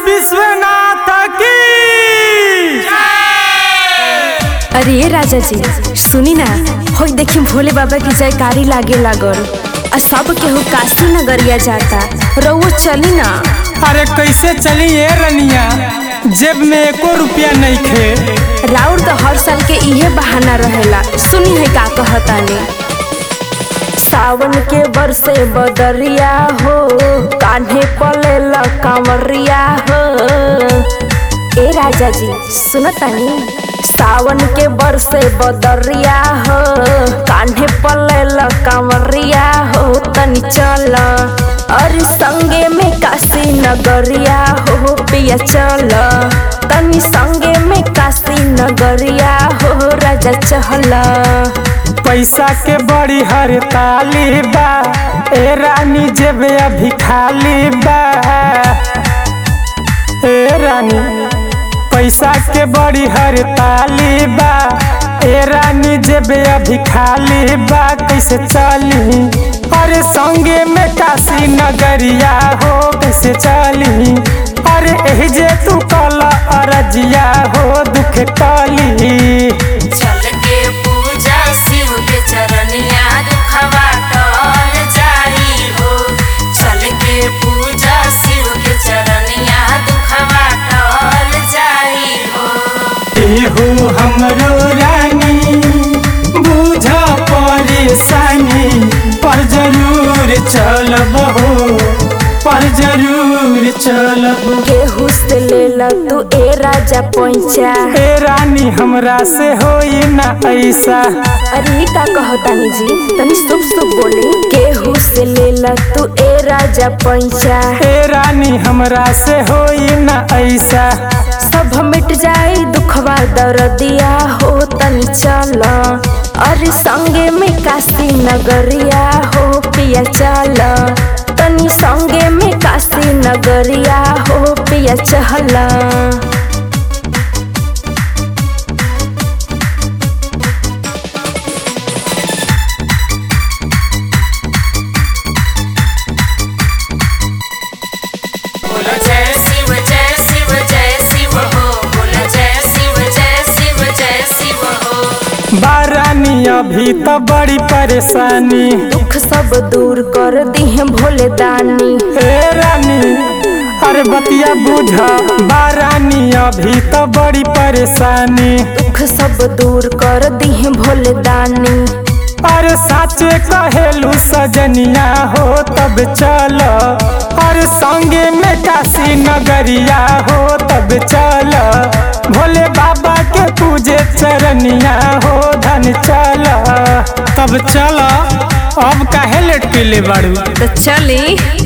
विश्वनाथ की। अरे ये राजा जी सुनी ना, हो देखी भोले बाबा की जयकारी लागे लागल और सब केहू काशी नगरिया जाता, रउआ चली ना। अरे कैसे चली ये रनिया, जेब में एको रुपया नहीं खे। राउर तो हर साल के इहे बहाना रहेला। सुनी है का कहतानी, सावन के बरसे बदरिया हो, कान्हे पलेला कांवरिया हो। ए राजा जी सुनतानी, सावन के बरसे बदरिया हो, कान्हे पलेला कांवरिया हो। तनी चल और संगे में काशी नगरिया हो, पिया चल तनी संगे में काशी नगरिया हो। राजा चहल, पैसा के बड़ी हड़ताली बा, ए रानी जेब अभी खाली बा। ए रानी पैसा के बड़ी हड़ताली बा, ए रानी जेब अभी खाली बा। कैसे चली अरे संगे में काशी नगरिया हो, कैसे चली अरे एही जे तू कल अरजिया हो, दुख कली। चल के पूजा शिव के चरनिया, दुखवा टल जाई हो। चल के पूजा शिव के चरनिया, दुखवा टल जाई हो। एहो हमरो रानी बुझ परेशानी, पर जरूर चलब हो, पर जरूर चलब। केहू से लेला तू ए राजा पैंचा। ए रानी हमरा से होई ना ऐसा। अरे का कहतानी जी, तनी शुभ शुभ बोले। केहू से लेला तू ए राजा पैंचा। ए रानी हमरा से होई ना ऐसा। सब मिट जाए दुखवा दर्दिया हो, तनी चल और संगे में काशी नगरिया हो। पिया चल तनी संगे में काशी नगरिया हो, पिया चहल। बोलो जय शिव जय शिव जय शिव हो। बोलो जय शिव जय शिव जय शिव हो। बारानी अभी तो बड़ी परेशानी, दुख सब दूर कर दिहे भोले दानी। ए रानी अरे बतिया बुझा, बारानी अभी तो बड़ी परेशानी। दुख सब दूर कर दिहे भोले दानी। अरे साचे कहेलू सजनिया हो, तब चल अरे संगे में काशी नगरिया हो, तब चल भोले बाबा के पूजे चरनिया हो। धन चल तब चल, अब काहे लेट के ले बाड़ू। तो चली।